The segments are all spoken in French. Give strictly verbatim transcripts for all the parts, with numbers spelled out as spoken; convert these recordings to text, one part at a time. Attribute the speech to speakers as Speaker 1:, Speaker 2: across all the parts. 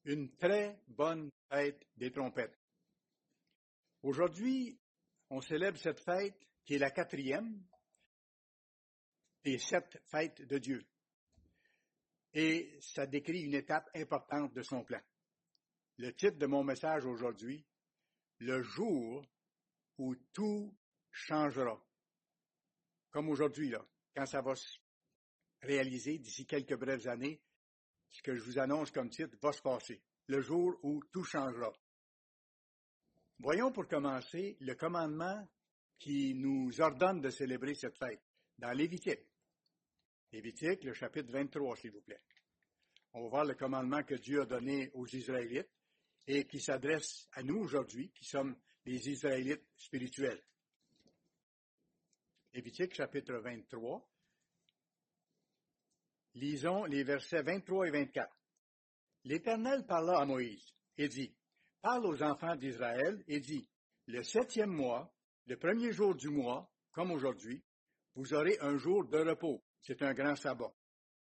Speaker 1: Une très bonne fête des trompettes. Aujourd'hui, on célèbre cette fête qui est la quatrième des sept fêtes de Dieu. Et ça décrit une étape importante de son plan. Le titre de mon message aujourd'hui, le jour où tout changera. Comme aujourd'hui, là, quand ça va se réaliser d'ici quelques brèves années, ce que je vous annonce comme titre va se passer. Le jour où tout changera. Voyons pour commencer le commandement qui nous ordonne de célébrer cette fête dans Lévitique. Lévitique, le chapitre vingt-trois, s'il vous plaît. On va voir le commandement que Dieu a donné aux Israélites et qui s'adresse à nous aujourd'hui, qui sommes les Israélites spirituels. Lévitique, chapitre vingt-trois. Lisons les versets vingt-trois et vingt-quatre. L'Éternel parla à Moïse et dit, « Parle aux enfants d'Israël et dit, le septième mois, le premier jour du mois, comme aujourd'hui, vous aurez un jour de repos. C'est un grand sabbat.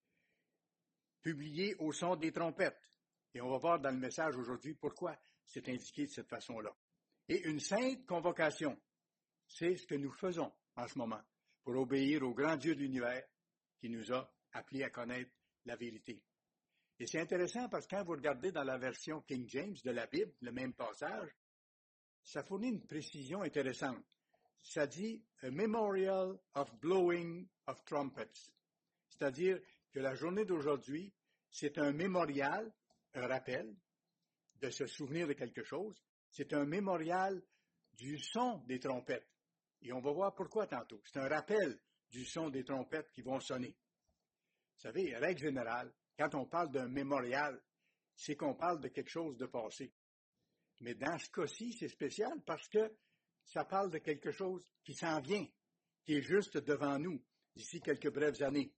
Speaker 1: Publié au son des trompettes. » Et on va voir dans le message aujourd'hui pourquoi c'est indiqué de cette façon-là. Et une sainte convocation. C'est ce que nous faisons en ce moment pour obéir au grand Dieu de l'univers qui nous a appelés à connaître la vérité. Et c'est intéressant parce que quand vous regardez dans la version King James de la Bible, le même passage, ça fournit une précision intéressante. Ça dit « a memorial of blowing of trumpets », c'est-à-dire que la journée d'aujourd'hui, c'est un mémorial, un rappel de se souvenir de quelque chose. C'est un mémorial du son des trompettes. Et on va voir pourquoi tantôt. C'est un rappel du son des trompettes qui vont sonner. Vous savez, règle générale, quand on parle d'un mémorial, c'est qu'on parle de quelque chose de passé. Mais dans ce cas-ci, c'est spécial parce que ça parle de quelque chose qui s'en vient, qui est juste devant nous, d'ici quelques brèves années.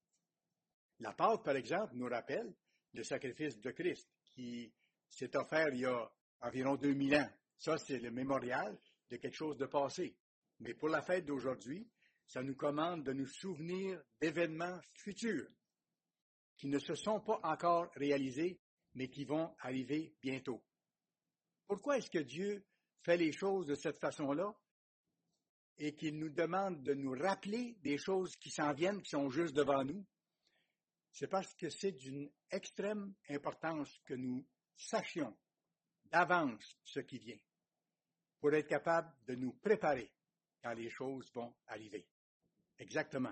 Speaker 1: La Pâque, par exemple, nous rappelle le sacrifice de Christ, qui s'est offert il y a environ deux mille ans. Ça, c'est le mémorial de quelque chose de passé. Mais pour la fête d'aujourd'hui, ça nous commande de nous souvenir d'événements futurs qui ne se sont pas encore réalisés, mais qui vont arriver bientôt. Pourquoi est-ce que Dieu fait les choses de cette façon-là et qu'il nous demande de nous rappeler des choses qui s'en viennent, qui sont juste devant nous? C'est parce que c'est d'une extrême importance que nous sachions d'avance ce qui vient, pour être capable de nous préparer quand les choses vont arriver. Exactement.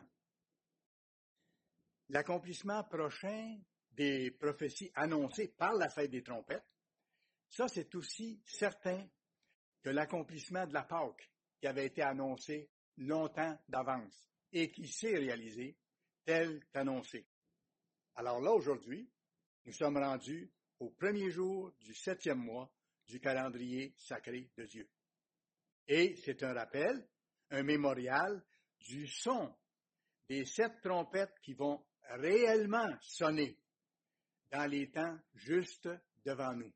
Speaker 1: L'accomplissement prochain des prophéties annoncées par la fête des trompettes, ça c'est aussi certain que l'accomplissement de la Pâque qui avait été annoncé longtemps d'avance et qui s'est réalisé tel qu'annoncé. Alors là, aujourd'hui, nous sommes rendus au premier jour du septième mois du calendrier sacré de Dieu. Et c'est un rappel, un mémorial du son des sept trompettes qui vont réellement sonner dans les temps juste devant nous.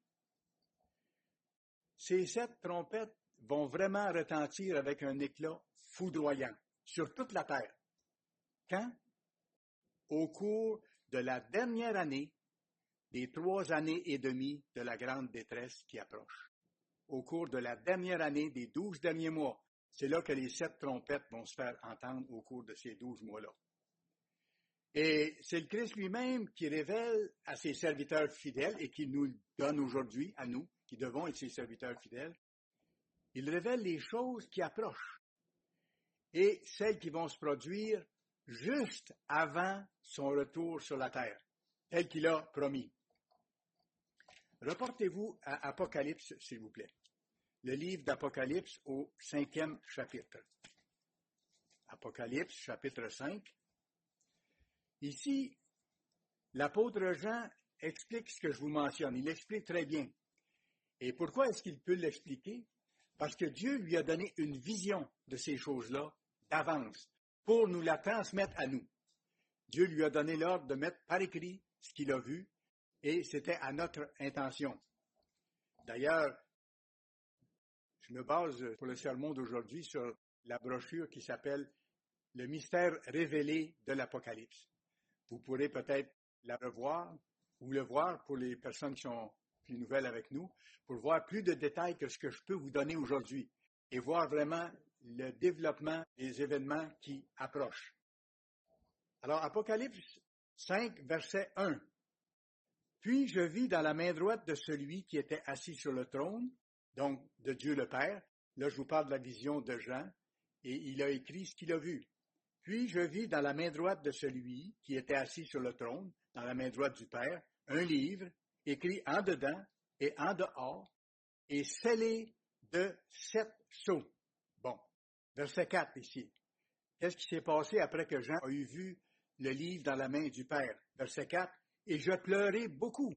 Speaker 1: Ces sept trompettes vont vraiment retentir avec un éclat foudroyant sur toute la terre. Quand? Au cours de la dernière année des trois années et demie de la grande détresse qui approche. Au cours de la dernière année des douze derniers mois, c'est là que les sept trompettes vont se faire entendre au cours de ces douze mois-là. Et c'est le Christ lui-même qui révèle à ses serviteurs fidèles et qui nous donne aujourd'hui, à nous, qui devons être ses serviteurs fidèles, il révèle les choses qui approchent et celles qui vont se produire juste avant son retour sur la terre, tel qu'il a promis. Reportez-vous à Apocalypse, s'il vous plaît. Le livre d'Apocalypse au cinquième chapitre. Apocalypse, chapitre cinq. Ici, l'apôtre Jean explique ce que je vous mentionne. Il l'explique très bien. Et pourquoi est-ce qu'il peut l'expliquer? Parce que Dieu lui a donné une vision de ces choses-là d'avance pour nous la transmettre à nous. Dieu lui a donné l'ordre de mettre par écrit ce qu'il a vu et c'était à notre intention. D'ailleurs, je me base pour le sermon d'aujourd'hui sur la brochure qui s'appelle « Le mystère révélé de l'Apocalypse ». Vous pourrez peut-être la revoir ou le voir pour les personnes qui sont les nouvelles avec nous pour voir plus de détails que ce que je peux vous donner aujourd'hui et voir vraiment le développement des événements qui approchent. Alors, Apocalypse cinq, verset un. Puis je vis dans la main droite de celui qui était assis sur le trône, donc de Dieu le Père. Là, je vous parle de la vision de Jean, et il a écrit ce qu'il a vu. Puis je vis dans la main droite de celui qui était assis sur le trône, dans la main droite du Père, un livre écrit en dedans et en dehors, et scellé de sept sceaux. Bon, verset quatre ici. Qu'est-ce qui s'est passé après que Jean a eu vu le livre dans la main du Père? Verset quatre. Et je pleurai beaucoup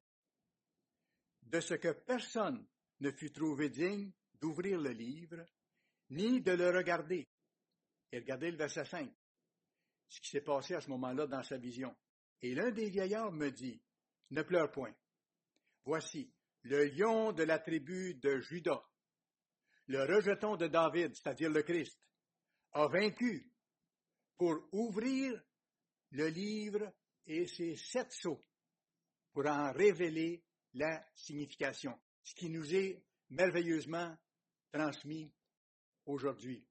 Speaker 1: de ce que personne ne fut trouvé digne d'ouvrir le livre, ni de le regarder. Et regardez le verset cinq. Ce qui s'est passé à ce moment-là dans sa vision. Et l'un des vieillards me dit, ne pleure point. Voici, le lion de la tribu de Juda, le rejeton de David, c'est-à-dire le Christ, a vaincu pour ouvrir le livre et ses sept sceaux, pour en révéler la signification, ce qui nous est merveilleusement transmis aujourd'hui.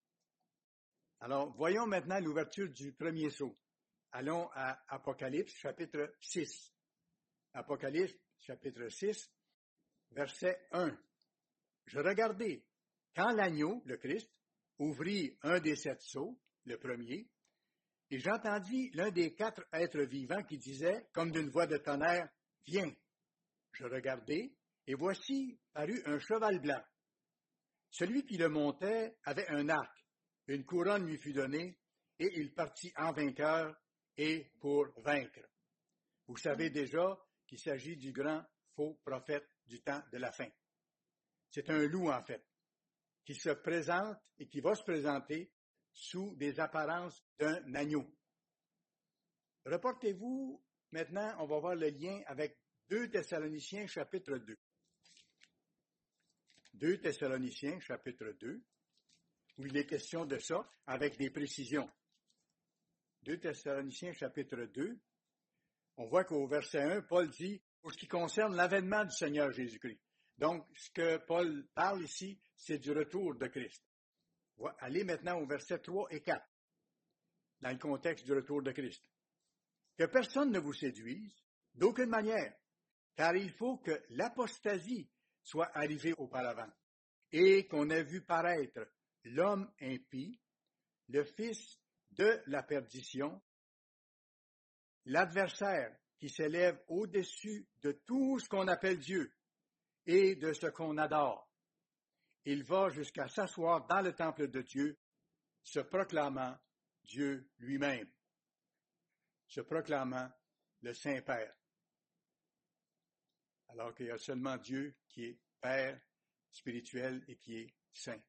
Speaker 1: Alors, voyons maintenant l'ouverture du premier sceau. Allons à Apocalypse, chapitre six. Apocalypse, chapitre six, verset un. Je regardai, quand l'agneau, le Christ, ouvrit un des sept sceaux, le premier, et j'entendis l'un des quatre êtres vivants qui disait, comme d'une voix de tonnerre, « Viens !» Je regardai, et voici parut un cheval blanc. Celui qui le montait avait un arc. Une couronne lui fut donnée, et il partit en vainqueur et pour vaincre. Vous savez déjà qu'il s'agit du grand faux prophète du temps de la fin. C'est un loup, en fait, qui se présente et qui va se présenter sous des apparences d'un agneau. Reportez-vous, maintenant, on va voir le lien avec deux Thessaloniciens, chapitre deux. deux Thessaloniciens, chapitre deux, où il est question de ça, avec des précisions. deux Thessaloniciens, chapitre deux, on voit qu'au verset un, Paul dit, pour ce qui concerne l'avènement du Seigneur Jésus-Christ. Donc, ce que Paul parle ici, c'est du retour de Christ. Allez maintenant au verset trois et quatre, dans le contexte du retour de Christ. Que personne ne vous séduise, d'aucune manière, car il faut que l'apostasie soit arrivée auparavant, et qu'on ait vu paraître l'homme impie, le fils de la perdition, l'adversaire qui s'élève au-dessus de tout ce qu'on appelle Dieu et de ce qu'on adore. Il va jusqu'à s'asseoir dans le temple de Dieu, se proclamant Dieu lui-même, se proclamant le Saint-Père. Alors qu'il y a seulement Dieu qui est Père spirituel et qui est Saint.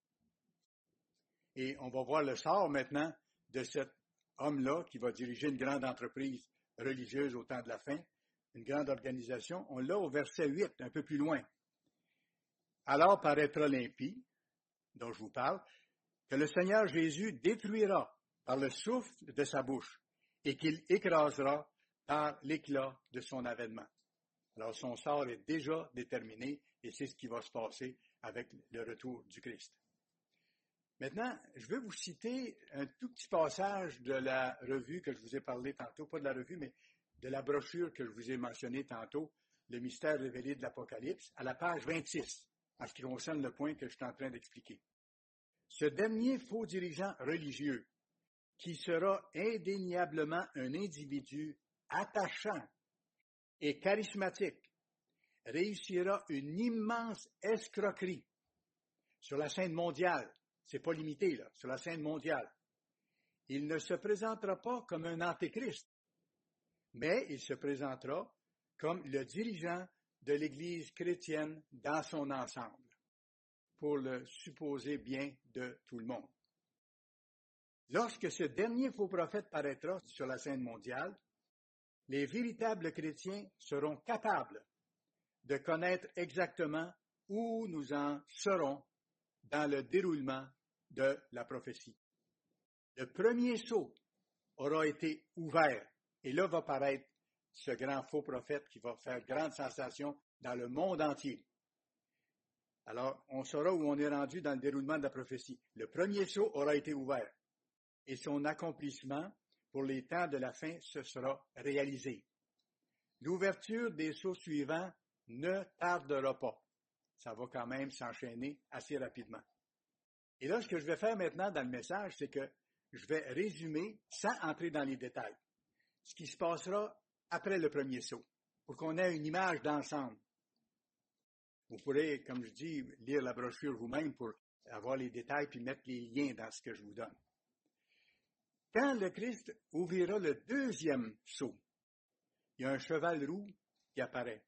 Speaker 1: Et on va voir le sort maintenant de cet homme-là qui va diriger une grande entreprise religieuse au temps de la fin, une grande organisation. On l'a au verset huit, un peu plus loin. Alors paraîtra l'impie, dont je vous parle, que le Seigneur Jésus détruira par le souffle de sa bouche et qu'il écrasera par l'éclat de son avènement. Alors son sort est déjà déterminé et c'est ce qui va se passer avec le retour du Christ. Maintenant, je vais vous citer un tout petit passage de la revue que je vous ai parlé tantôt, pas de la revue, mais de la brochure que je vous ai mentionnée tantôt, Le mystère révélé de l'Apocalypse, à la page vingt-six, en ce qui concerne le point que je suis en train d'expliquer. Ce dernier faux dirigeant religieux, qui sera indéniablement un individu attachant et charismatique, réussira une immense escroquerie sur la scène mondiale. C'est pas limité, là, sur la scène mondiale. Il ne se présentera pas comme un antéchrist, mais il se présentera comme le dirigeant de l'Église chrétienne dans son ensemble, pour le supposé bien de tout le monde. Lorsque ce dernier faux prophète paraîtra sur la scène mondiale, les véritables chrétiens seront capables de connaître exactement où nous en serons dans le déroulement de la prophétie. Le premier sceau aura été ouvert, et là va paraître ce grand faux prophète qui va faire grande sensation dans le monde entier. Alors, on saura où on est rendu dans le déroulement de la prophétie. Le premier sceau aura été ouvert et son accomplissement pour les temps de la fin se sera réalisé. L'ouverture des sceaux suivants ne tardera pas. Ça va quand même s'enchaîner assez rapidement. Et là, ce que je vais faire maintenant dans le message, c'est que je vais résumer, sans entrer dans les détails, ce qui se passera après le premier sceau, pour qu'on ait une image d'ensemble. Vous pourrez, comme je dis, lire la brochure vous-même pour avoir les détails puis mettre les liens dans ce que je vous donne. Quand le Christ ouvrira le deuxième sceau, il y a un cheval roux qui apparaît.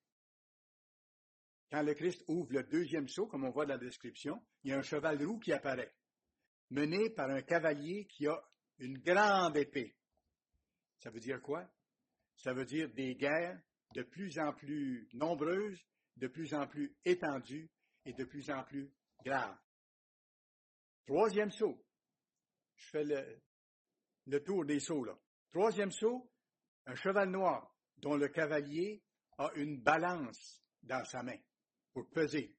Speaker 1: Quand le Christ ouvre le deuxième sceau, comme on voit dans la description, il y a un cheval roux qui apparaît, mené par un cavalier qui a une grande épée. Ça veut dire quoi? Ça veut dire des guerres de plus en plus nombreuses, de plus en plus étendues et de plus en plus graves. Troisième sceau. Je fais le, le tour des sceaux, là. Troisième sceau, un cheval noir dont le cavalier a une balance dans sa main pour peser.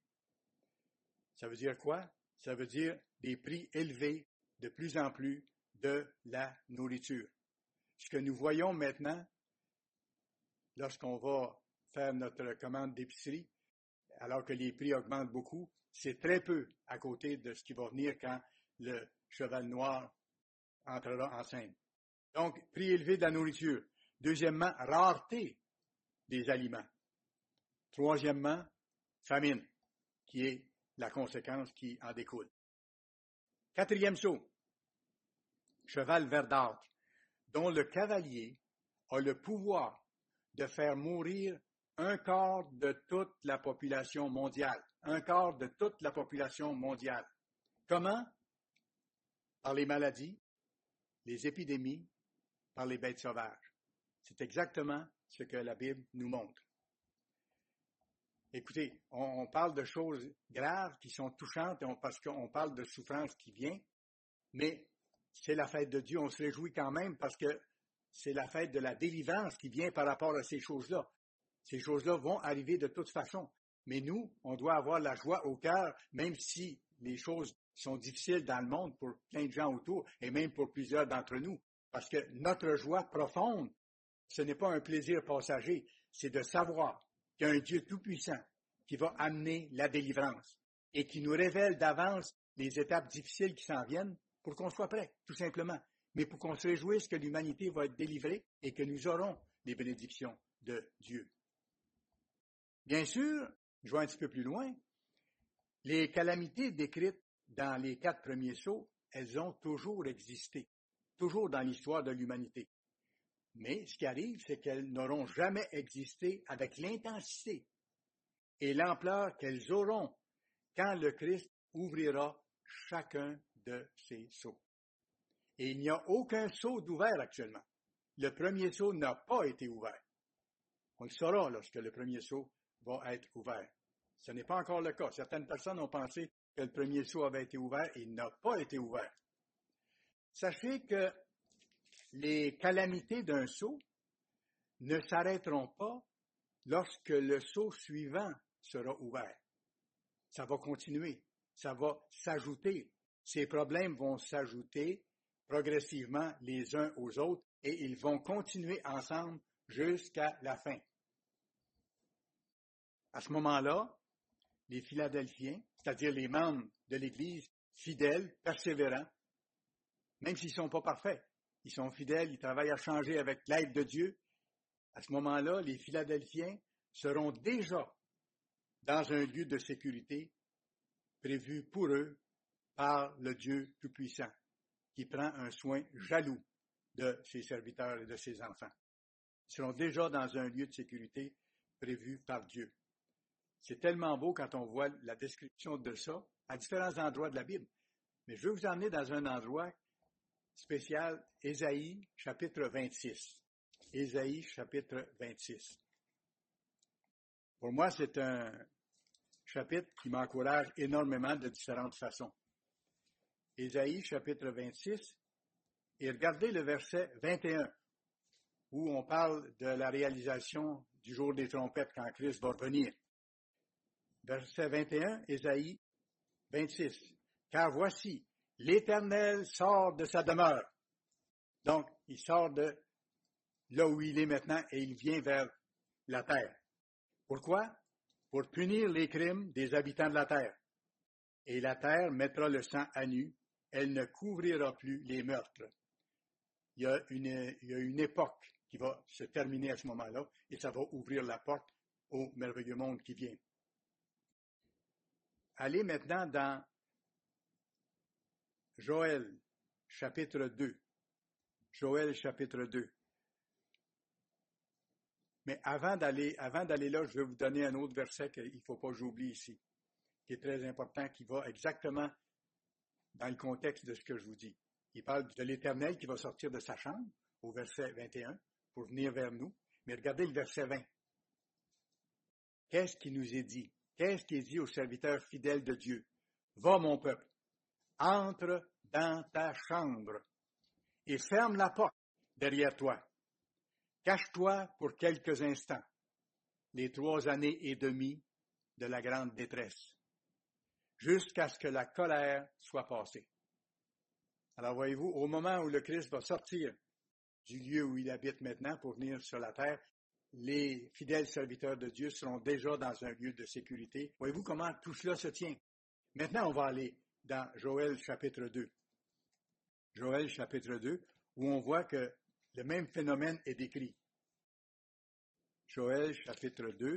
Speaker 1: Ça veut dire quoi? Ça veut dire des prix élevés de plus en plus de la nourriture. Ce que nous voyons maintenant, lorsqu'on va faire notre commande d'épicerie, alors que les prix augmentent beaucoup, c'est très peu à côté de ce qui va venir quand le cheval noir entrera en scène. Donc, prix élevé de la nourriture. Deuxièmement, rareté des aliments. Troisièmement, famine, qui est la conséquence qui en découle. Quatrième sceau, cheval verdâtre, dont le cavalier a le pouvoir de faire mourir un quart de toute la population mondiale. Un quart de toute la population mondiale. Comment? Par les maladies, les épidémies, par les bêtes sauvages. C'est exactement ce que la Bible nous montre. Écoutez, on, on parle de choses graves qui sont touchantes on, parce qu'on parle de souffrance qui vient, mais c'est la fête de Dieu. On se réjouit quand même parce que c'est la fête de la délivrance qui vient par rapport à ces choses-là. Ces choses-là vont arriver de toute façon. Mais nous, on doit avoir la joie au cœur, même si les choses sont difficiles dans le monde pour plein de gens autour et même pour plusieurs d'entre nous. Parce que notre joie profonde, ce n'est pas un plaisir passager, c'est de savoir qu'il y a un Dieu tout-puissant qui va amener la délivrance et qui nous révèle d'avance les étapes difficiles qui s'en viennent pour qu'on soit prêt, tout simplement. Mais pour qu'on se réjouisse que l'humanité va être délivrée et que nous aurons les bénédictions de Dieu. Bien sûr, je vais un petit peu plus loin, les calamités décrites dans les quatre premiers sceaux, elles ont toujours existé, toujours dans l'histoire de l'humanité. Mais ce qui arrive, c'est qu'elles n'auront jamais existé avec l'intensité et l'ampleur qu'elles auront quand le Christ ouvrira chacun de ces sceaux. Et il n'y a aucun sceau d'ouvert actuellement. Le premier sceau n'a pas été ouvert. On le saura lorsque le premier sceau va être ouvert. Ce n'est pas encore le cas. Certaines personnes ont pensé que le premier sceau avait été ouvert et il n'a pas été ouvert. Sachez que les calamités d'un sceau ne s'arrêteront pas lorsque le sceau suivant sera ouvert. Ça va continuer, ça va s'ajouter. Ces problèmes vont s'ajouter progressivement les uns aux autres et ils vont continuer ensemble jusqu'à la fin. À ce moment-là, les Philadelphiens, c'est-à-dire les membres de l'Église fidèles, persévérants, même s'ils ne sont pas parfaits, ils sont fidèles, ils travaillent à changer avec l'aide de Dieu. À ce moment-là, les Philadelphiens seront déjà dans un lieu de sécurité prévu pour eux par le Dieu Tout-Puissant, qui prend un soin jaloux de ses serviteurs et de ses enfants. Ils seront déjà dans un lieu de sécurité prévu par Dieu. C'est tellement beau quand on voit la description de ça à différents endroits de la Bible. Mais je vais vous emmener dans un endroit spécial, Ésaïe, chapitre vingt-six. Ésaïe, chapitre vingt-six. Pour moi, c'est un chapitre qui m'encourage énormément de différentes façons. Ésaïe, chapitre vingt-six, et regardez le verset vingt et un, où on parle de la réalisation du jour des trompettes quand Christ va revenir. Verset vingt et un, Ésaïe vingt-six. Car voici, l'Éternel sort de sa demeure. Donc, il sort de là où il est maintenant et il vient vers la terre. Pourquoi? Pour punir les crimes des habitants de la terre. Et la terre mettra le sang à nu, elle ne couvrira plus les meurtres. Il y a une, il y a une époque qui va se terminer à ce moment-là et ça va ouvrir la porte au merveilleux monde qui vient. Allez maintenant dans Joël, chapitre deux. Joël, chapitre deux. Mais avant d'aller, avant d'aller là, je vais vous donner un autre verset qu'il ne faut pas que j'oublie ici, qui est très important, qui va exactement dans le contexte de ce que je vous dis. Il parle de l'Éternel qui va sortir de sa chambre, au verset vingt et un, pour venir vers nous. Mais regardez le verset vingt. Qu'est-ce qui nous est dit? Qu'est-ce qui est dit aux serviteurs fidèles de Dieu? Va, mon peuple, entre dans ta chambre et ferme la porte derrière toi. Cache-toi pour quelques instants, les trois années et demie de la grande détresse, jusqu'à ce que la colère soit passée. Alors voyez-vous, au moment où le Christ va sortir du lieu où il habite maintenant pour venir sur la terre, les fidèles serviteurs de Dieu seront déjà dans un lieu de sécurité. Voyez-vous comment tout cela se tient? Maintenant, on va aller dans Joël chapitre deux. Joël chapitre deux, où on voit que le même phénomène est décrit. Joël chapitre deux,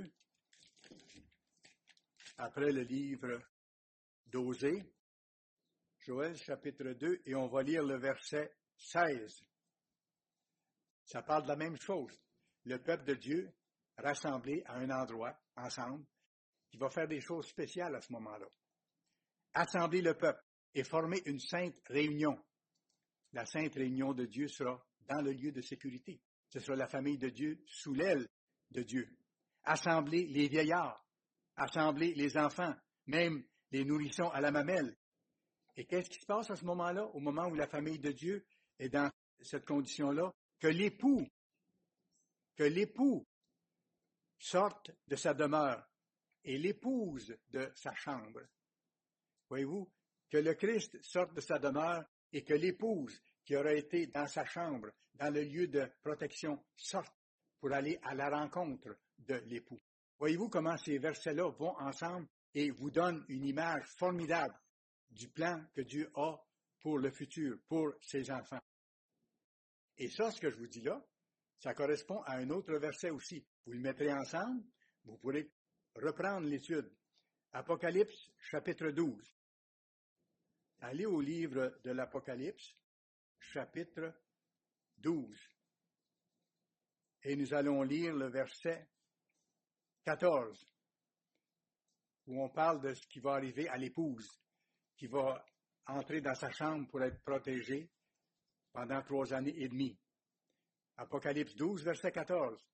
Speaker 1: après le livre d'Osée. Joël chapitre deux, et on va lire le verset seize. Ça parle de la même chose. Le peuple de Dieu rassemblé à un endroit, ensemble, qui va faire des choses spéciales à ce moment-là. Assembler le peuple et former une sainte réunion. La sainte réunion de Dieu sera dans le lieu de sécurité. Ce sera la famille de Dieu sous l'aile de Dieu. Assembler les vieillards, assembler les enfants, même les nourrissons à la mamelle. Et qu'est-ce qui se passe à ce moment-là, au moment où la famille de Dieu est dans cette condition-là? Que l'époux, que l'époux sorte de sa demeure et l'épouse de sa chambre. Voyez-vous, que le Christ sorte de sa demeure et que l'épouse qui aura été dans sa chambre, dans le lieu de protection, sorte pour aller à la rencontre de l'époux. Voyez-vous comment ces versets-là vont ensemble et vous donnent une image formidable du plan que Dieu a pour le futur, pour ses enfants. Et ça, ce que je vous dis là, ça correspond à un autre verset aussi. Vous le mettrez ensemble, vous pourrez reprendre l'étude. Apocalypse, chapitre douze. Allez au livre de l'Apocalypse, chapitre douze. Et nous allons lire le verset quatorze, où on parle de ce qui va arriver à l'épouse, qui va entrer dans sa chambre pour être protégée pendant trois années et demie. Apocalypse douze, verset quatorze.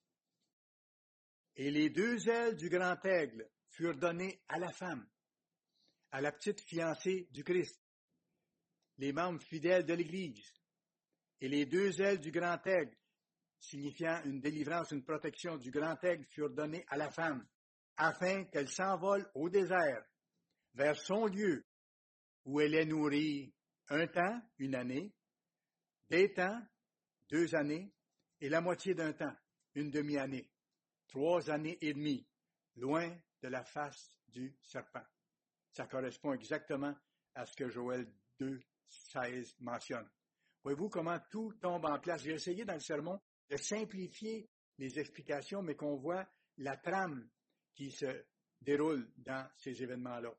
Speaker 1: Et les deux ailes du grand aigle furent données à la femme, à la petite fiancée du Christ, les membres fidèles de l'Église. Et les deux ailes du grand aigle, signifiant une délivrance, une protection du grand aigle, furent données à la femme, afin qu'elle s'envole au désert, vers son lieu, où elle est nourrie un temps, une année, des temps, deux années, et la moitié d'un temps, une demi-année, trois années et demie, loin de la face du serpent. Ça correspond exactement à ce que Joël deux, seize mentionne. Voyez-vous comment tout tombe en place? J'ai essayé dans le sermon de simplifier les explications, mais qu'on voit la trame qui se déroule dans ces événements-là.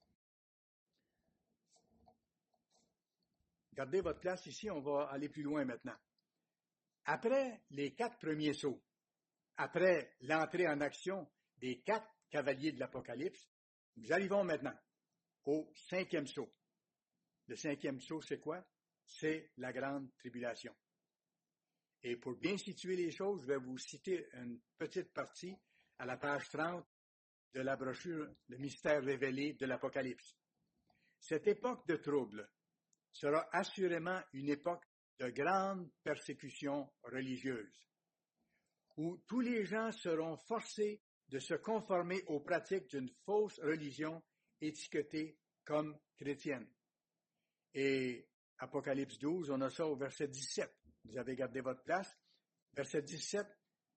Speaker 1: Gardez votre place ici, on va aller plus loin maintenant. Après les quatre premiers sauts, après l'entrée en action des quatre cavaliers de l'Apocalypse, nous arrivons maintenant au cinquième saut. Le cinquième saut, c'est quoi? C'est la grande tribulation. Et pour bien situer les choses, je vais vous citer une petite partie à la page trente de la brochure « Le mystère révélé de l'Apocalypse ». Cette époque de trouble sera assurément une époque de grande persécution religieuse, où tous les gens seront forcés de se conformer aux pratiques d'une fausse religion étiquetée comme chrétienne. Et Apocalypse douze, on a ça au verset dix-sept. Vous avez gardé votre place. Verset dix-sept.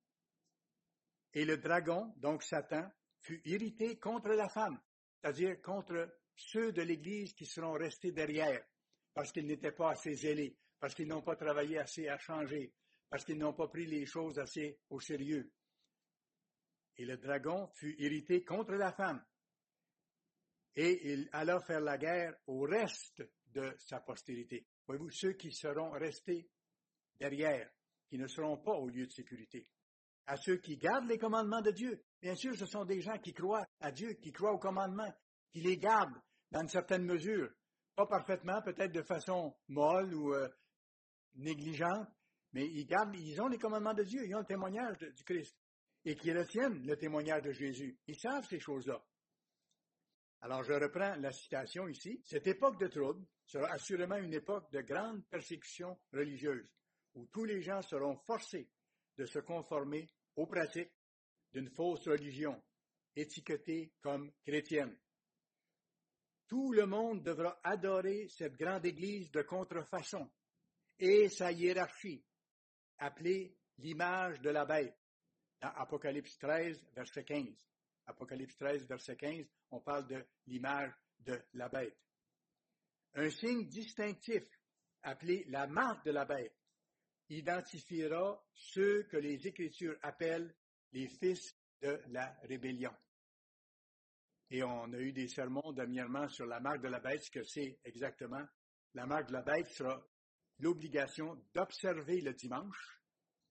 Speaker 1: Et le dragon, donc Satan, fut irrité contre la femme, c'est-à-dire contre ceux de l'Église qui seront restés derrière, parce qu'ils n'étaient pas assez zélés, parce qu'ils n'ont pas travaillé assez à changer, parce qu'ils n'ont pas pris les choses assez au sérieux. Et le dragon fut irrité contre la femme, et il alla faire la guerre au reste de sa postérité. Voyez-vous, ceux qui seront restés derrière, qui ne seront pas au lieu de sécurité. À ceux qui gardent les commandements de Dieu. Bien sûr, ce sont des gens qui croient à Dieu, qui croient aux commandements, qui les gardent dans une certaine mesure. Pas parfaitement, peut-être de façon molle ou euh, négligente, mais ils gardent, ils ont les commandements de Dieu, ils ont le témoignage de, du Christ. Et qui retiennent le témoignage de Jésus. Ils savent ces choses-là. Alors, je reprends la citation ici. Cette époque de trouble sera assurément une époque de grande persécution religieuse, où tous les gens seront forcés de se conformer aux pratiques d'une fausse religion, étiquetée comme chrétienne. Tout le monde devra adorer cette grande église de contrefaçon et sa hiérarchie, appelée l'image de la bête, dans Apocalypse treize, verset quinze. Apocalypse treize, verset quinze, on parle de l'image de la bête. Un signe distinctif, appelé la marque de la bête, identifiera ceux que les Écritures appellent les fils de la rébellion. Et on a eu des sermons dernièrement sur la marque de la bête, ce que c'est exactement. La marque de la bête sera l'obligation d'observer le dimanche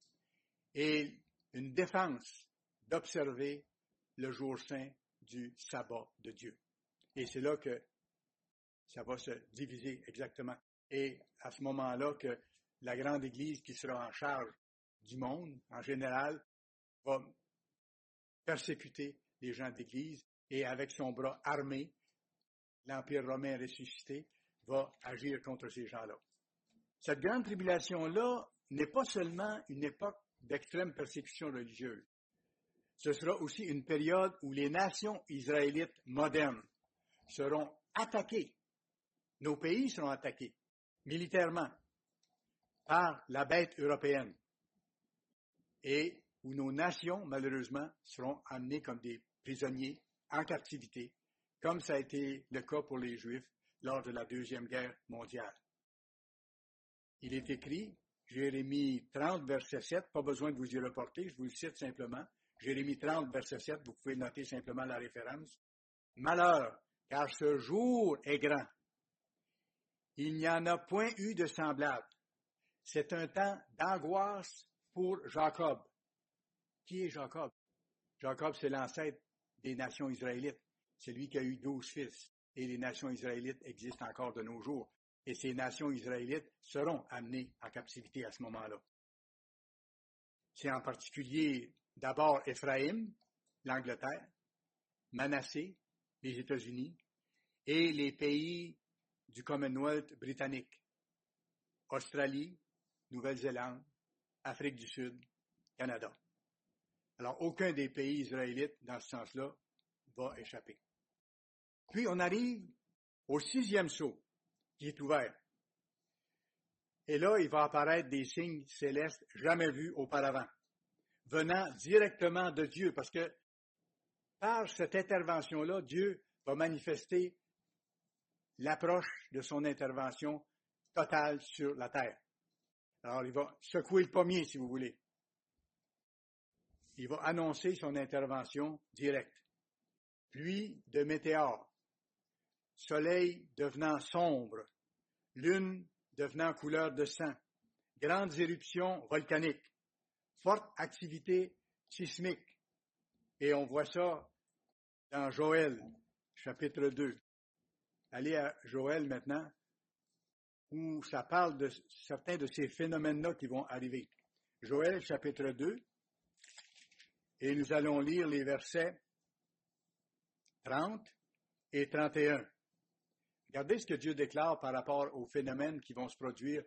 Speaker 1: et une défense d'observer le jour saint du sabbat de Dieu. Et c'est là que ça va se diviser exactement. Et à ce moment-là que la grande Église qui sera en charge du monde, en général, va persécuter les gens d'Église et avec son bras armé, l'Empire romain ressuscité va agir contre ces gens-là. Cette grande tribulation-là n'est pas seulement une époque d'extrême persécution religieuse. Ce sera aussi une période où les nations israélites modernes seront attaquées. Nos pays seront attaqués militairement par la bête européenne et où nos nations, malheureusement, seront amenées comme des prisonniers en captivité, comme ça a été le cas pour les Juifs lors de la Deuxième Guerre mondiale. Il est écrit, Jérémie trente, verset sept, pas besoin de vous y reporter, je vous le cite simplement. Jérémie trente, verset sept, vous pouvez noter simplement la référence. Malheur, car ce jour est grand. Il n'y en a point eu de semblable. C'est un temps d'angoisse pour Jacob. Qui est Jacob? Jacob, c'est l'ancêtre des nations israélites. C'est lui qui a eu douze fils. Et les nations israélites existent encore de nos jours. Et ces nations israélites seront amenées en captivité à ce moment-là. C'est en particulier d'abord Éphraïm, l'Angleterre, Manassé, les États-Unis, et les pays du Commonwealth britannique, Australie, Nouvelle-Zélande, Afrique du Sud, Canada. Alors, aucun des pays israélites, dans ce sens-là, va échapper. Puis, on arrive au sixième sceau, qui est ouvert. Et là, il va apparaître des signes célestes jamais vus auparavant, venant directement de Dieu, parce que par cette intervention-là, Dieu va manifester l'approche de son intervention totale sur la terre. Alors, il va secouer le pommier, si vous voulez. Il va annoncer son intervention directe. Pluie de météores, soleil devenant sombre, lune devenant couleur de sang, grandes éruptions volcaniques, forte activité sismique. Et on voit ça dans Joël, chapitre deux. Allez à Joël maintenant, où ça parle de certains de ces phénomènes-là qui vont arriver. Joël, chapitre deux, et nous allons lire les versets trente et trente et un. Regardez ce que Dieu déclare par rapport aux phénomènes qui vont se produire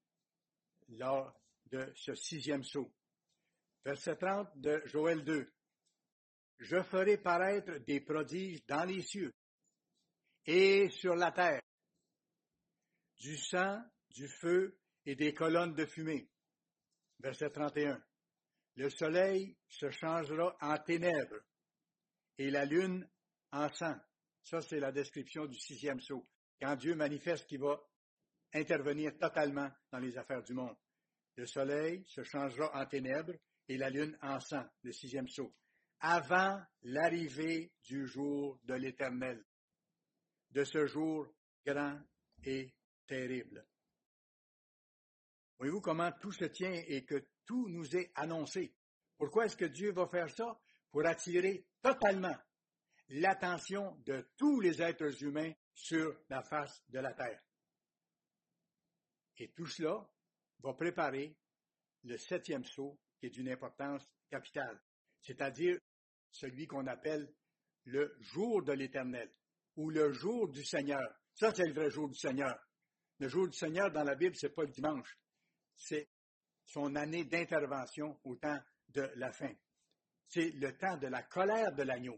Speaker 1: lors de ce sixième sceau. Verset trente de Joël deux. je ferai paraître des prodiges dans les cieux et sur la terre, du sang, du feu et des colonnes de fumée. Verset trente et un. Le soleil se changera en ténèbres et la lune en sang. Ça, c'est la description du sixième sceau. Quand Dieu manifeste qu'il va intervenir totalement dans les affaires du monde. Le soleil se changera en ténèbres et la lune en sang, le sixième sceau, avant l'arrivée du jour de l'Éternel, de ce jour grand et terrible. Voyez-vous comment tout se tient et que tout nous est annoncé. Pourquoi est-ce que Dieu va faire ça? Pour attirer totalement l'attention de tous les êtres humains sur la face de la terre. Et tout cela va préparer le septième sceau qui est d'une importance capitale, c'est-à-dire celui qu'on appelle le jour de l'Éternel ou le jour du Seigneur. Ça, c'est le vrai jour du Seigneur. Le jour du Seigneur dans la Bible, c'est pas le dimanche. C'est son année d'intervention au temps de la fin. C'est le temps de la colère de l'agneau.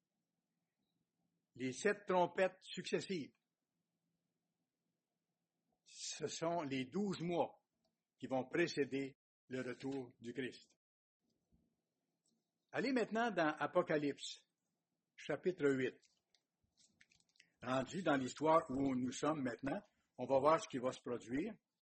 Speaker 1: Les sept trompettes successives, ce sont les douze mois qui vont précéder le retour du Christ. Allez maintenant dans Apocalypse, chapitre huit. Rendu dans l'histoire où nous sommes maintenant, on va voir ce qui va se produire.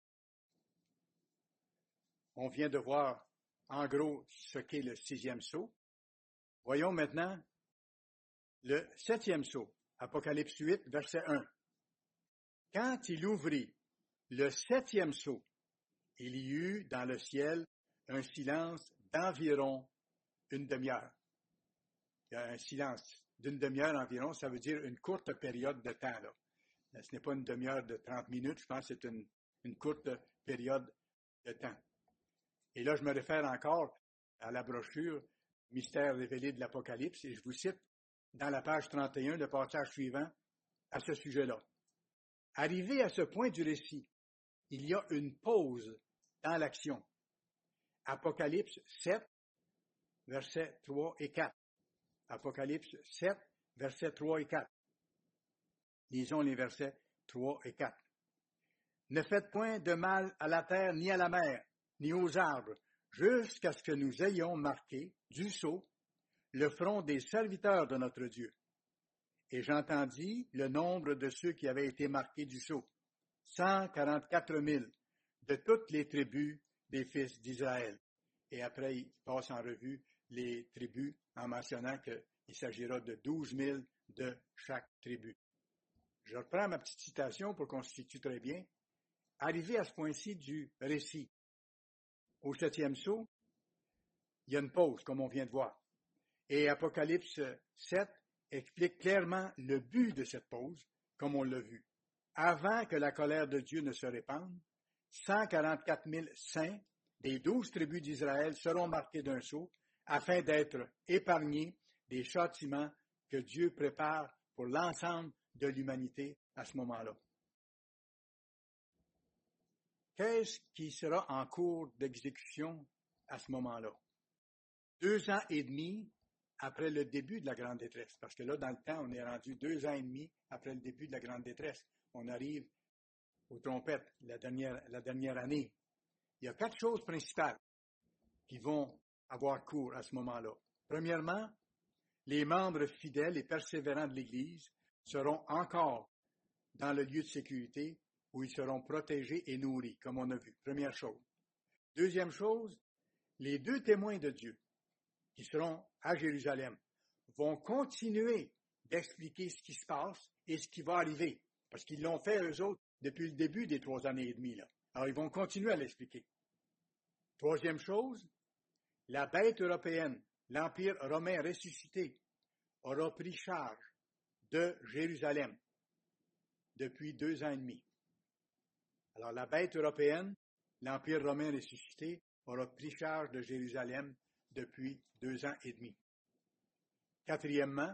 Speaker 1: On vient de voir, en gros, ce qu'est le sixième sceau. Voyons maintenant le septième sceau, Apocalypse huit, verset un. Quand il ouvrit le septième sceau, il y eut dans le ciel un silence d'environ une demi-heure. Il y a un silence d'une demi-heure environ, ça veut dire une courte période de temps. Là. Ce n'est pas une demi-heure de trente minutes, je pense que c'est une, une courte période de temps. Et là, je me réfère encore à la brochure « Mystère révélé de l'Apocalypse » et je vous cite dans la page trente et un le passage suivant à ce sujet-là. Arrivé à ce point du récit, il y a une pause dans l'action. Apocalypse sept, versets trois et quatre. Apocalypse sept, versets trois et quatre. Lisons les versets trois et quatre. Ne faites point de mal à la terre, ni à la mer, ni aux arbres, jusqu'à ce que nous ayons marqué du sceau le front des serviteurs de notre Dieu. Et j'entendis le nombre de ceux qui avaient été marqués du sceau, cent quarante-quatre mille, de toutes les tribus des fils d'Israël. Et après, il passe en revue les tribus en mentionnant qu'il s'agira de douze mille de chaque tribu. Je reprends ma petite citation pour qu'on se situe très bien. Arrivé à ce point-ci du récit, au septième sceau, il y a une pause, comme on vient de voir. Et Apocalypse sept explique clairement le but de cette pause, comme on l'a vu. Avant que la colère de Dieu ne se répande, cent quarante-quatre mille saints des douze tribus d'Israël seront marqués d'un sceau afin d'être épargnés des châtiments que Dieu prépare pour l'ensemble de l'humanité à ce moment-là. Qu'est-ce qui sera en cours d'exécution à ce moment-là? Deux ans et demi après le début de la grande détresse, parce que là, dans le temps, on est rendu deux ans et demi après le début de la grande détresse. On arrive aux trompettes, la dernière, la dernière année. Il y a quatre choses principales qui vont avoir cours à ce moment-là. Premièrement, les membres fidèles et persévérants de l'Église seront encore dans le lieu de sécurité où ils seront protégés et nourris, comme on a vu. Première chose. Deuxième chose, les deux témoins de Dieu qui seront à Jérusalem vont continuer d'expliquer ce qui se passe et ce qui va arriver, parce qu'ils l'ont fait eux autres depuis le début des trois années et demie. Là. Alors, ils vont continuer à l'expliquer. Troisième chose, la bête européenne, l'Empire romain ressuscité, aura pris charge de Jérusalem depuis deux ans et demi. Alors, la bête européenne, l'Empire romain ressuscité, aura pris charge de Jérusalem depuis deux ans et demi. Quatrièmement,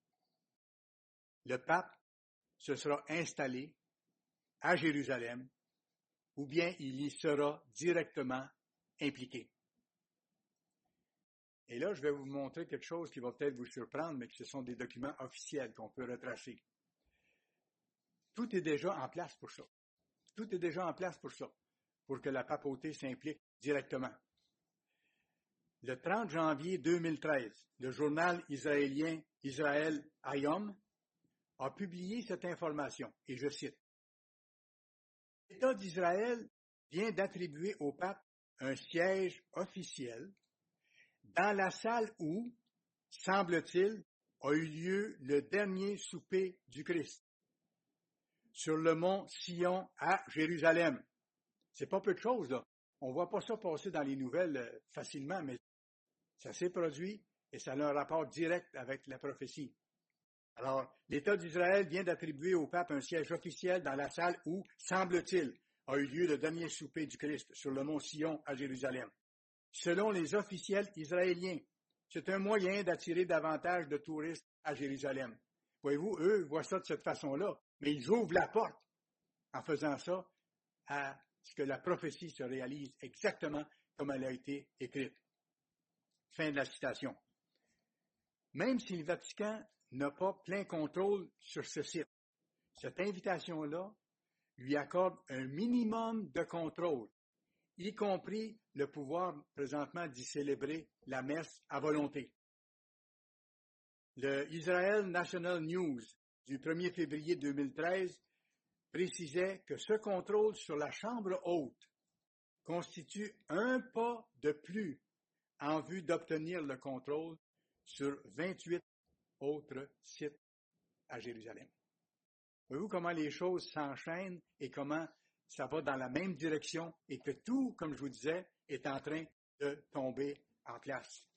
Speaker 1: le pape se sera installé à Jérusalem, ou bien il y sera directement impliqué. Et là, je vais vous montrer quelque chose qui va peut-être vous surprendre, mais que ce sont des documents officiels qu'on peut retracer. Tout est déjà en place pour ça. Tout est déjà en place pour ça, pour que la papauté s'implique directement. Le trente janvier deux mille treize, le journal israélien Israël Hayom a publié cette information, et je cite. L'État d'Israël vient d'attribuer au pape un siège officiel dans la salle où, semble-t-il, a eu lieu le dernier souper du Christ, sur le mont Sion à Jérusalem. C'est pas peu de choses, là. On voit pas ça passer dans les nouvelles euh, facilement, mais ça s'est produit et ça a un rapport direct avec la prophétie. Alors, l'État d'Israël vient d'attribuer au pape un siège officiel dans la salle où, semble-t-il, a eu lieu le dernier souper du Christ sur le mont Sion à Jérusalem. Selon les officiels israéliens, c'est un moyen d'attirer davantage de touristes à Jérusalem. Voyez-vous, eux voient ça de cette façon-là, mais ils ouvrent la porte en faisant ça à ce que la prophétie se réalise exactement comme elle a été écrite. Fin de la citation. Même si le Vatican n'a pas plein contrôle sur ce site, cette invitation-là lui accorde un minimum de contrôle, y compris le pouvoir présentement d'y célébrer la messe à volonté. Le Israel National News du premier février deux mille treize précisait que ce contrôle sur la chambre haute constitue un pas de plus en vue d'obtenir le contrôle sur vingt-huit autres sites à Jérusalem. Voyez-vous comment les choses s'enchaînent et comment ça va dans la même direction et que tout, comme je vous disais, est en train de tomber en place.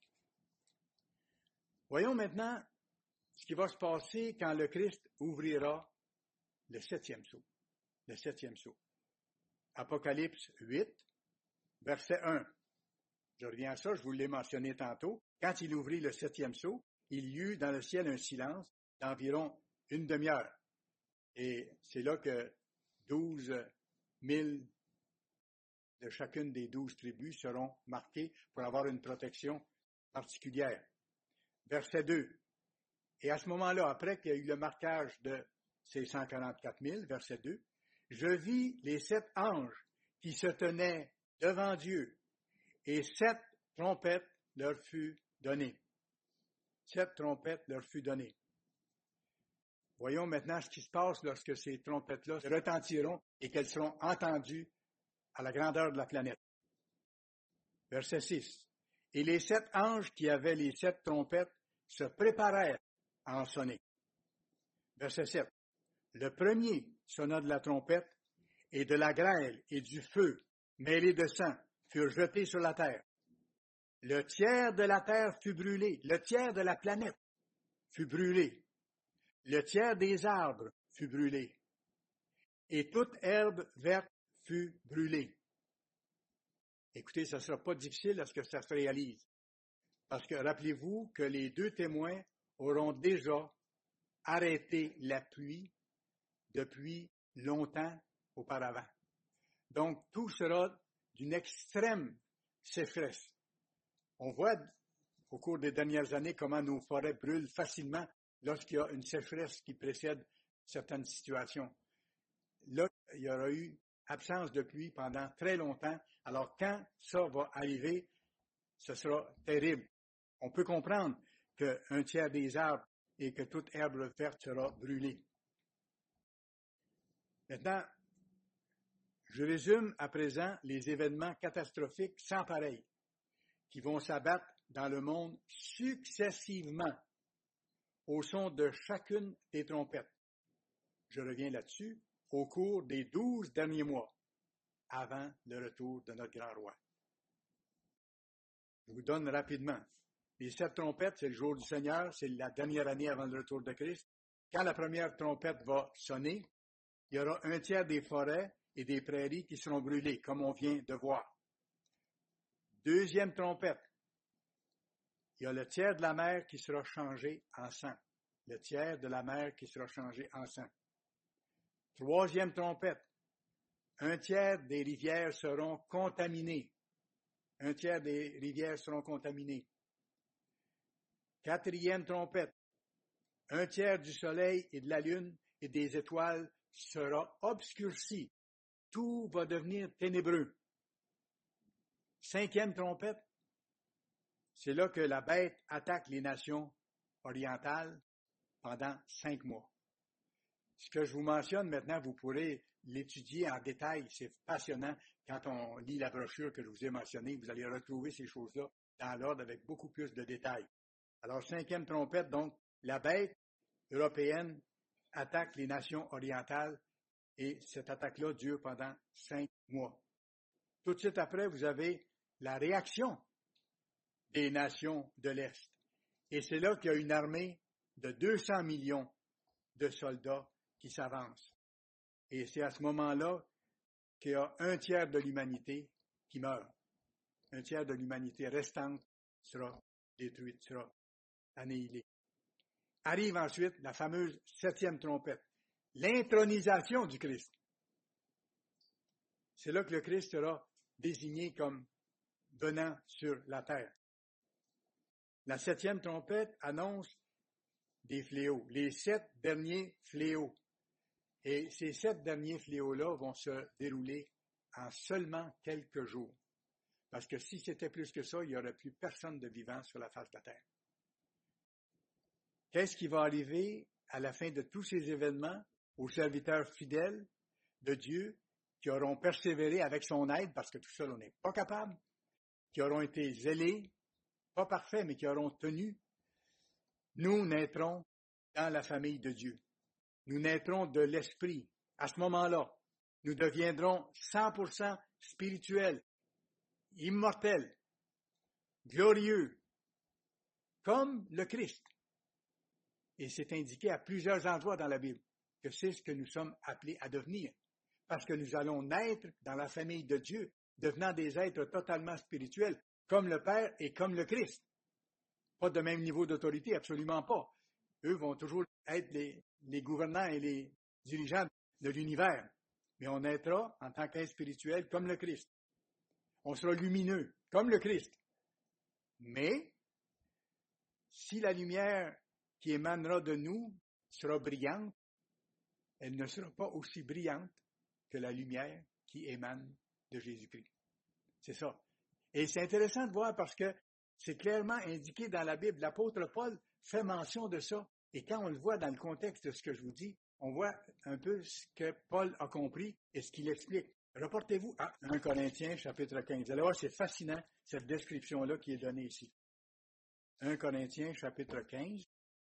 Speaker 1: Voyons maintenant ce qui va se passer quand le Christ ouvrira le septième sceau. Le septième sceau. Apocalypse huit, verset un. Je reviens à ça, je vous l'ai mentionné tantôt. Quand il ouvrit le septième sceau, il y eut dans le ciel un silence d'environ une demi-heure. Et c'est là que douze mille de chacune des douze tribus seront marqués pour avoir une protection particulière. Verset deux. Et à ce moment-là, après qu'il y a eu le marquage de ces cent quarante-quatre mille, verset deux, je vis les sept anges qui se tenaient devant Dieu, et sept trompettes leur furent données. Sept trompettes leur furent données. Voyons maintenant ce qui se passe lorsque ces trompettes-là retentiront et qu'elles seront entendues à la grandeur de la planète. Verset six. Et les sept anges qui avaient les sept trompettes se préparèrent à en sonner. Verset sept. Le premier sonna de la trompette, et de la grêle et du feu, mêlés de sang, furent jetés sur la terre. Le tiers de la terre fut brûlé, le tiers de la planète fut brûlé, le tiers des arbres fut brûlé, et toute herbe verte fut brûlée. Écoutez, ça ne sera pas difficile lorsque ça se réalise, parce que rappelez-vous que les deux témoins auront déjà arrêté la pluie depuis longtemps auparavant. Donc, tout sera d'une extrême sécheresse. On voit au cours des dernières années comment nos forêts brûlent facilement lorsqu'il y a une sécheresse qui précède certaines situations. Là, il y aura eu absence de pluie pendant très longtemps. Alors, quand ça va arriver, ce sera terrible. On peut comprendre qu'un tiers des arbres et que toute herbe verte sera brûlée. Maintenant, je résume à présent les événements catastrophiques sans pareil qui vont s'abattre dans le monde successivement au son de chacune des trompettes. Je reviens là-dessus au cours des douze derniers mois avant le retour de notre grand roi. Je vous donne rapidement. Les sept trompettes, c'est le jour du Seigneur, c'est la dernière année avant le retour de Christ. Quand la première trompette va sonner, il y aura un tiers des forêts et des prairies qui seront brûlées, comme on vient de voir. Deuxième trompette, il y a le tiers de la mer qui sera changé en sang. Le tiers de la mer qui sera changé en sang. Troisième trompette, un tiers des rivières seront contaminées. Un tiers des rivières seront contaminées. Quatrième trompette. Un tiers du soleil et de la lune et des étoiles sera obscurci. Tout va devenir ténébreux. Cinquième trompette. C'est là que la bête attaque les nations orientales pendant cinq mois. Ce que je vous mentionne maintenant, vous pourrez l'étudier en détail. C'est passionnant. Quand on lit la brochure que je vous ai mentionnée, vous allez retrouver ces choses-là dans l'ordre avec beaucoup plus de détails. Alors, cinquième trompette, donc, la bête européenne attaque les nations orientales et cette attaque-là dure pendant cinq mois. Tout de suite après, vous avez la réaction des nations de l'Est. Et c'est là qu'il y a une armée de deux cents millions de soldats qui s'avancent. Et c'est à ce moment-là qu'il y a un tiers de l'humanité qui meurt. Un tiers de l'humanité restante sera détruite, sera annihilée. Arrive ensuite la fameuse septième trompette, l'intronisation du Christ. C'est là que le Christ sera désigné comme venant sur la terre. La septième trompette annonce des fléaux, les sept derniers fléaux. Et ces sept derniers fléaux-là vont se dérouler en seulement quelques jours. Parce que si c'était plus que ça, il n'y aurait plus personne de vivant sur la face de la terre. Qu'est-ce qui va arriver à la fin de tous ces événements aux serviteurs fidèles de Dieu qui auront persévéré avec son aide, parce que tout seul on n'est pas capable, qui auront été zélés, pas parfaits, mais qui auront tenu? Nous naîtrons dans la famille de Dieu. Nous naîtrons de l'Esprit. À ce moment-là, nous deviendrons cent pour cent spirituels, immortels, glorieux, comme le Christ. Et c'est indiqué à plusieurs endroits dans la Bible que c'est ce que nous sommes appelés à devenir. Parce que nous allons naître dans la famille de Dieu, devenant des êtres totalement spirituels, comme le Père et comme le Christ. Pas de même niveau d'autorité, absolument pas. Eux vont toujours être les, les gouvernants et les dirigeants de l'univers. Mais on naîtra en tant qu'être spirituel comme le Christ. On sera lumineux, comme le Christ. Mais, si la lumière qui émanera de nous sera brillante, elle ne sera pas aussi brillante que la lumière qui émane de Jésus-Christ. C'est ça. Et c'est intéressant de voir parce que c'est clairement indiqué dans la Bible. L'apôtre Paul fait mention de ça. Et quand on le voit dans le contexte de ce que je vous dis, on voit un peu ce que Paul a compris et ce qu'il explique. Reportez-vous à un Corinthiens, chapitre quinze. Alors, c'est fascinant, cette description-là qui est donnée ici. un Corinthiens, chapitre quinze.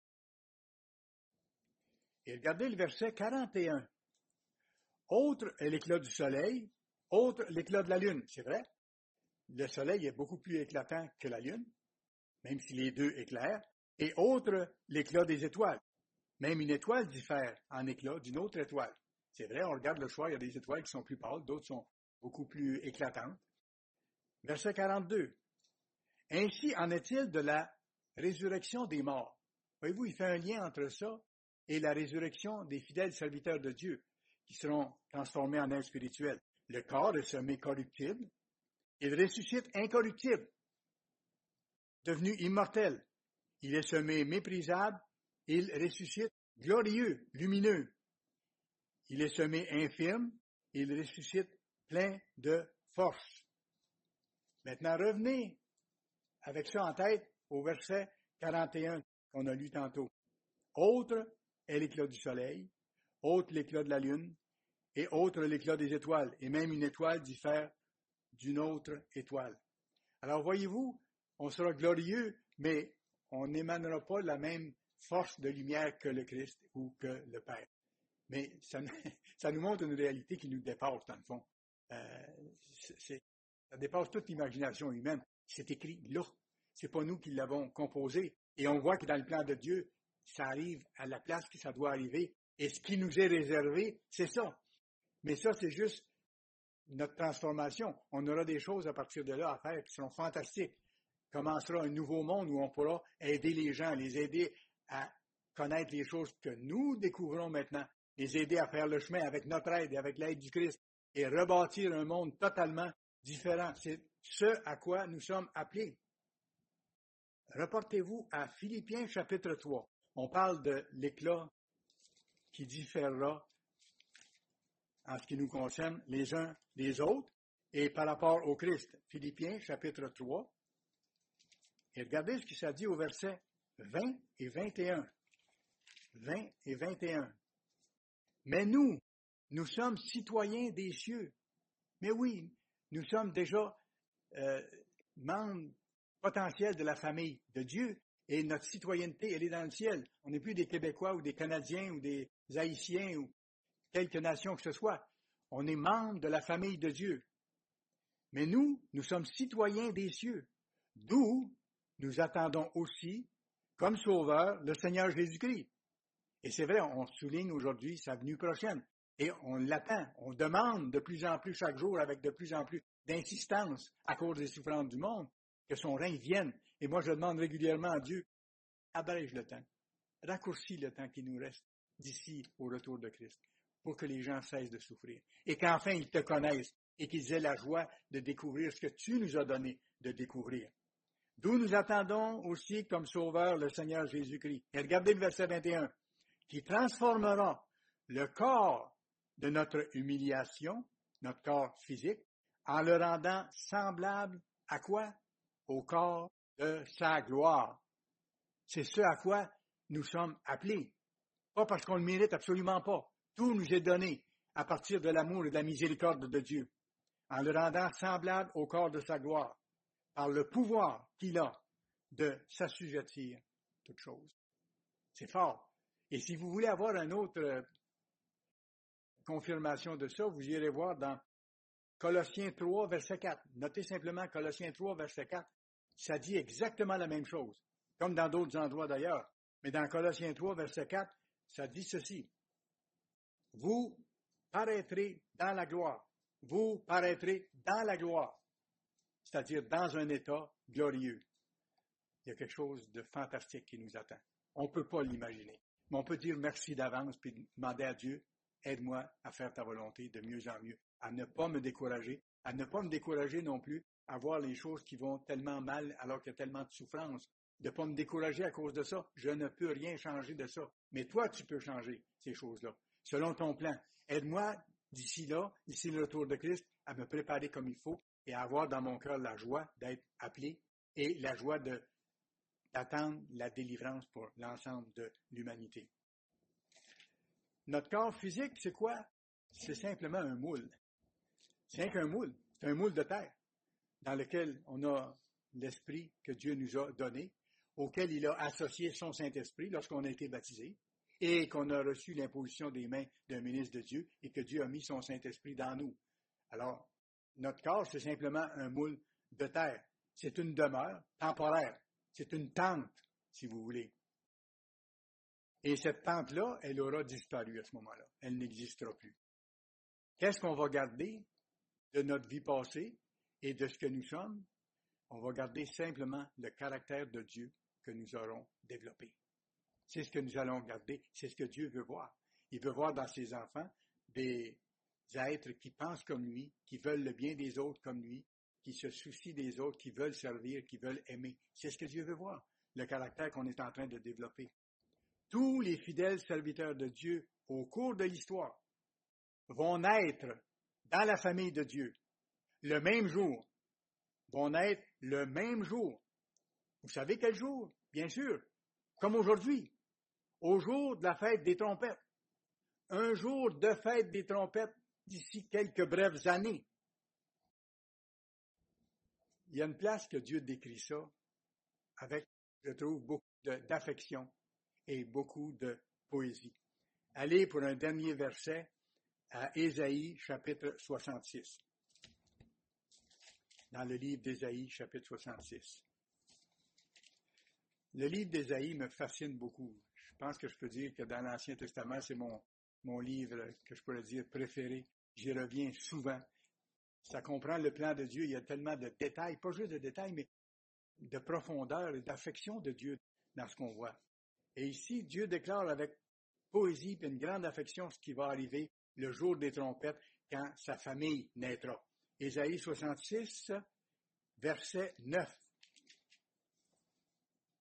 Speaker 1: Et regardez le verset quarante et un. Autre est l'éclat du soleil, autre l'éclat de la lune. C'est vrai, le soleil est beaucoup plus éclatant que la lune, même si les deux éclairent. Et autre, l'éclat des étoiles. Même une étoile diffère en éclat d'une autre étoile. C'est vrai, on regarde le soir, il y a des étoiles qui sont plus pâles, d'autres sont beaucoup plus éclatantes. Verset quarante-deux. Ainsi en est-il de la résurrection des morts. Voyez-vous, il fait un lien entre ça et la résurrection des fidèles serviteurs de Dieu, qui seront transformés en êtres spirituels. Le corps est semé corruptible, il ressuscite incorruptible, devenu immortel. Il est semé méprisable, il ressuscite glorieux, lumineux. Il est semé infirme, il ressuscite plein de force. Maintenant, revenez avec ça en tête au verset quarante et un qu'on a lu tantôt. Autre est l'éclat du soleil, autre l'éclat de la lune, et autre l'éclat des étoiles. Et même une étoile diffère d'une autre étoile. Alors voyez-vous, on sera glorieux, mais on n'émanera pas la même force de lumière que le Christ ou que le Père. Mais ça, ça nous montre une réalité qui nous dépasse, dans le fond. Euh, c'est, ça dépasse toute l'imagination humaine. C'est écrit là. C'est pas nous qui l'avons composé. Et on voit que dans le plan de Dieu, ça arrive à la place que ça doit arriver. Et ce qui nous est réservé, c'est ça. Mais ça, c'est juste notre transformation. On aura des choses à partir de là à faire qui seront fantastiques. Commencera un nouveau monde où on pourra aider les gens, les aider à connaître les choses que nous découvrons maintenant, les aider à faire le chemin avec notre aide et avec l'aide du Christ et rebâtir un monde totalement différent. C'est ce à quoi nous sommes appelés. reportez-vous à Philippiens chapitre trois. On parle de l'éclat qui différera en ce qui nous concerne les uns des autres et par rapport au Christ. Philippiens chapitre trois. Et regardez ce qui s'est dit au verset vingt et vingt et un. vingt et vingt et un. Mais nous, nous sommes citoyens des cieux. Mais oui, nous sommes déjà euh, membres potentiels de la famille de Dieu et notre citoyenneté, elle est dans le ciel. On n'est plus des Québécois ou des Canadiens ou des Haïtiens ou quelque nation que ce soit. On est membres de la famille de Dieu. Mais nous, nous sommes citoyens des cieux, d'où nous attendons aussi, comme sauveur, le Seigneur Jésus-Christ. Et c'est vrai, on souligne aujourd'hui sa venue prochaine. Et on l'attend, on demande de plus en plus chaque jour, avec de plus en plus d'insistance, à cause des souffrances du monde, que son règne vienne. Et moi, je demande régulièrement à Dieu, abrège le temps, raccourcis le temps qui nous reste d'ici au retour de Christ, pour que les gens cessent de souffrir. Et qu'enfin ils te connaissent, et qu'ils aient la joie de découvrir ce que tu nous as donné de découvrir. D'où nous attendons aussi comme sauveur le Seigneur Jésus-Christ. Et regardez le verset vingt et un, qui transformera le corps de notre humiliation, notre corps physique, en le rendant semblable à quoi? Au corps de sa gloire. C'est ce à quoi nous sommes appelés. Pas parce qu'on le mérite absolument pas. Tout nous est donné à partir de l'amour et de la miséricorde de Dieu, en le rendant semblable au corps de sa gloire, par le pouvoir qu'il a de s'assujettir toutes choses. C'est fort. Et si vous voulez avoir une autre euh, confirmation de ça, vous irez voir dans Colossiens trois, verset quatre. Notez simplement Colossiens trois, verset quatre. Ça dit exactement la même chose, comme dans d'autres endroits d'ailleurs. Mais dans Colossiens trois, verset quatre, ça dit ceci. Vous paraîtrez dans la gloire. Vous paraîtrez dans la gloire. C'est-à-dire dans un état glorieux. Il y a quelque chose de fantastique qui nous attend. On ne peut pas l'imaginer. Mais on peut dire merci d'avance puis demander à Dieu, aide-moi à faire ta volonté de mieux en mieux, à ne pas me décourager, à ne pas me décourager non plus, à voir les choses qui vont tellement mal alors qu'il y a tellement de souffrance, de ne pas me décourager à cause de ça. Je ne peux rien changer de ça. Mais toi, tu peux changer ces choses-là, selon ton plan. Aide-moi d'ici là, d'ici le retour de Christ, à me préparer comme il faut et à avoir dans mon cœur la joie d'être appelé et la joie de d'attendre la délivrance pour l'ensemble de l'humanité. Notre corps physique, c'est quoi? C'est simplement un moule. C'est qu'un moule. C'est un moule de terre dans lequel on a l'esprit que Dieu nous a donné, auquel il a associé son Saint-Esprit lorsqu'on a été baptisé et qu'on a reçu l'imposition des mains d'un ministre de Dieu et que Dieu a mis son Saint-Esprit dans nous. Alors, notre corps, c'est simplement un moule de terre. C'est une demeure temporaire. C'est une tente, si vous voulez. Et cette tente-là, elle aura disparu à ce moment-là. Elle n'existera plus. Qu'est-ce qu'on va garder de notre vie passée et de ce que nous sommes? On va garder simplement le caractère de Dieu que nous aurons développé. C'est ce que nous allons garder. C'est ce que Dieu veut voir. Il veut voir dans ses enfants des êtres qui pensent comme lui, qui veulent le bien des autres comme lui, qui se soucient des autres, qui veulent servir, qui veulent aimer. C'est ce que Dieu veut voir, le caractère qu'on est en train de développer. Tous les fidèles serviteurs de Dieu, au cours de l'histoire, vont naître dans la famille de Dieu le même jour, vont naître le même jour. Vous savez quel jour? Bien sûr, comme aujourd'hui, au jour de la fête des trompettes. Un jour de fête des trompettes d'ici quelques brèves années. Il y a une place que Dieu décrit ça avec, je trouve, beaucoup de, d'affection et beaucoup de poésie. Allez pour un dernier verset à Ésaïe, chapitre soixante-six. Dans le livre d'Ésaïe, chapitre soixante-six. Le livre d'Ésaïe me fascine beaucoup. Je pense que je peux dire que dans l'Ancien Testament, c'est mon, mon livre que je pourrais dire préféré. J'y reviens souvent. Ça comprend le plan de Dieu. Il y a tellement de détails, pas juste de détails, mais de profondeur et d'affection de Dieu dans ce qu'on voit. Et ici, Dieu déclare avec poésie et une grande affection ce qui va arriver le jour des trompettes quand sa famille naîtra. Ésaïe soixante-six, verset neuf.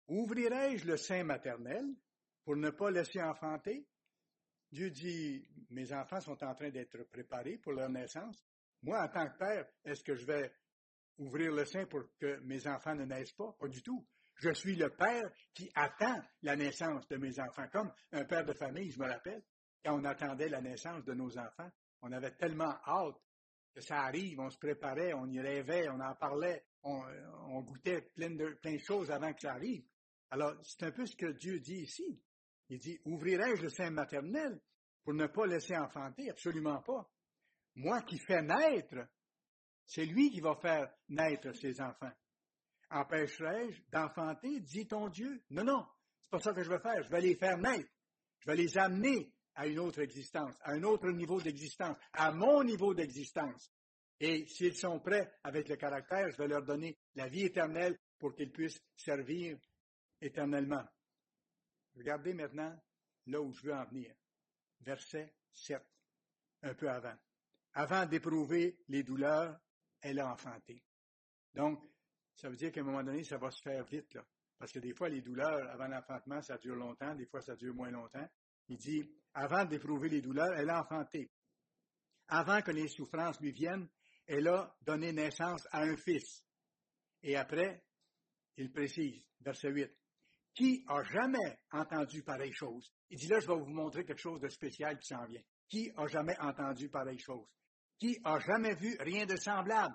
Speaker 1: Ouvrirai-je le sein maternel pour ne pas laisser enfanter? Dieu dit, mes enfants sont en train d'être préparés pour leur naissance. Moi, en tant que père, est-ce que je vais ouvrir le sein pour que mes enfants ne naissent pas? Pas du tout. Je suis le père qui attend la naissance de mes enfants. Comme un père de famille, je me rappelle, quand on attendait la naissance de nos enfants, on avait tellement hâte que ça arrive, on se préparait, on y rêvait, on en parlait, on, on goûtait plein de, plein de choses avant que ça arrive. Alors, c'est un peu ce que Dieu dit ici. Il dit, ouvrirai-je le sein maternel pour ne pas laisser enfanter? Absolument pas. Moi qui fais naître, c'est lui qui va faire naître ses enfants. Empêcherai-je d'enfanter, dit ton Dieu? Non, non, c'est pas ça que je vais faire. Je vais les faire naître. Je vais les amener à une autre existence, à un autre niveau d'existence, à mon niveau d'existence. Et s'ils sont prêts avec le caractère, je vais leur donner la vie éternelle pour qu'ils puissent servir éternellement. Regardez maintenant là où je veux en venir. Verset sept, un peu avant. Avant d'éprouver les douleurs, elle a enfanté. Donc, ça veut dire qu'à un moment donné, ça va se faire vite, là. Parce que des fois, les douleurs avant l'enfantement, ça dure longtemps, des fois, ça dure moins longtemps. Il dit, avant d'éprouver les douleurs, elle a enfanté. Avant que les souffrances lui viennent, elle a donné naissance à un fils. Et après, il précise, verset huit, qui a jamais entendu pareille chose? Il dit là, je vais vous montrer quelque chose de spécial qui s'en vient. Qui a jamais entendu pareille chose? Qui a jamais vu rien de semblable?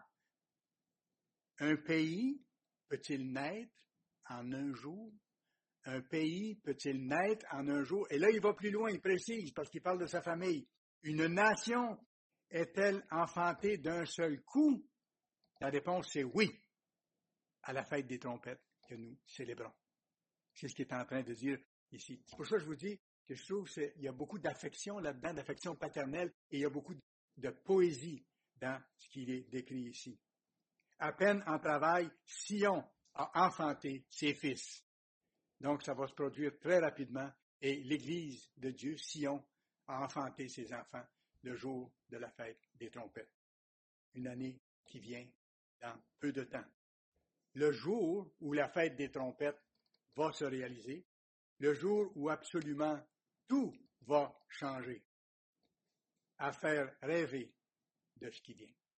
Speaker 1: Un pays peut-il naître en un jour? Un pays peut-il naître en un jour? Et là, il va plus loin, il précise, parce qu'il parle de sa famille. Une nation est-elle enfantée d'un seul coup? La réponse, c'est oui, à la fête des trompettes que nous célébrons. C'est ce qu'il est en train de dire ici. C'est pour ça que je vous dis que je trouve qu'il y a beaucoup d'affection là-dedans, d'affection paternelle, et il y a beaucoup de poésie dans ce qu'il est décrit ici. À peine en travail, Sion a enfanté ses fils. Donc, ça va se produire très rapidement, et l'Église de Dieu, Sion, a enfanté ses enfants le jour de la fête des trompettes. Une année qui vient dans peu de temps. Le jour où la fête des trompettes va se réaliser, le jour où absolument tout va changer, à faire rêver de ce qui vient.